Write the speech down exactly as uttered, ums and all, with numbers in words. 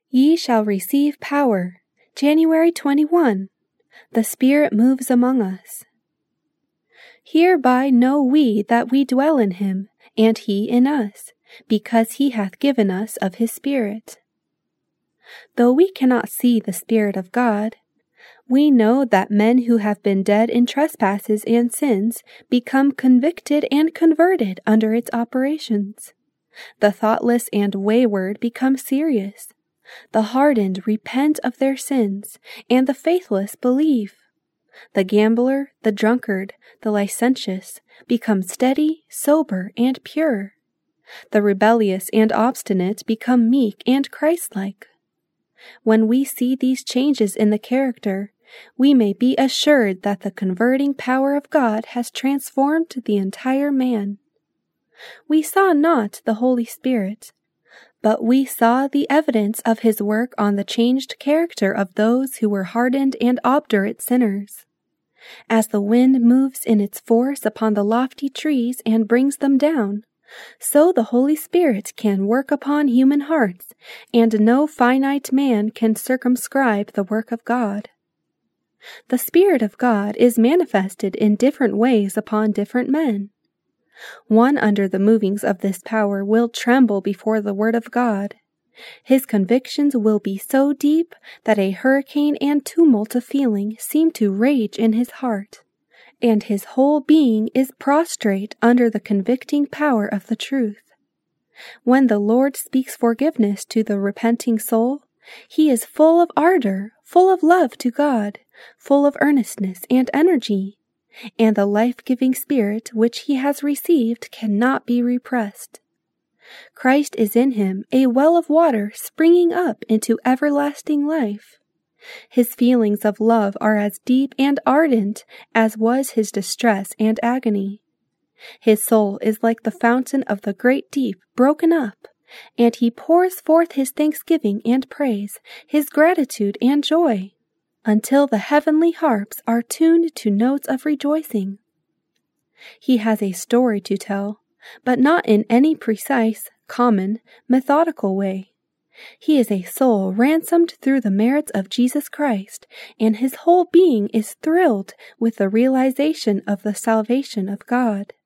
Ye shall receive power. January twenty-first. The Spirit moves among us. Hereby know we that we dwell in him, and he in us, because he hath given us of his Spirit. Though we cannot see the Spirit of God, we know that men who have been dead in trespasses and sins become convicted and converted under its operations. The thoughtless and wayward become serious. The hardened repent of their sins, and the faithless believe. The gambler, the drunkard, the licentious become steady, sober, and pure. The rebellious and obstinate become meek and Christ-like. When we see these changes in the character, we may be assured that the converting power of God has transformed the entire man. We saw not the Holy Spirit, but we saw the evidence of his work on the changed character of those who were hardened and obdurate sinners. As the wind moves in its force upon the lofty trees and brings them down, so the Holy Spirit can work upon human hearts, and no finite man can circumscribe the work of God. The Spirit of God is manifested in different ways upon different men. One under the movings of this power will tremble before the word of God. His convictions will be so deep that a hurricane and tumult of feeling seem to rage in his heart, and his whole being is prostrate under the convicting power of the truth. When the Lord speaks forgiveness to the repenting soul, he is full of ardor, full of love to God, full of earnestness and energy, and the life-giving Spirit which he has received cannot be repressed. Christ is in him, a well of water springing up into everlasting life. His feelings of love are as deep and ardent as was his distress and agony. His soul is like the fountain of the great deep broken up, and he pours forth his thanksgiving and praise, his gratitude and joy, until the heavenly harps are tuned to notes of rejoicing. He has a story to tell, but not in any precise, common, methodical way. He is a soul ransomed through the merits of Jesus Christ, and his whole being is thrilled with the realization of the salvation of God.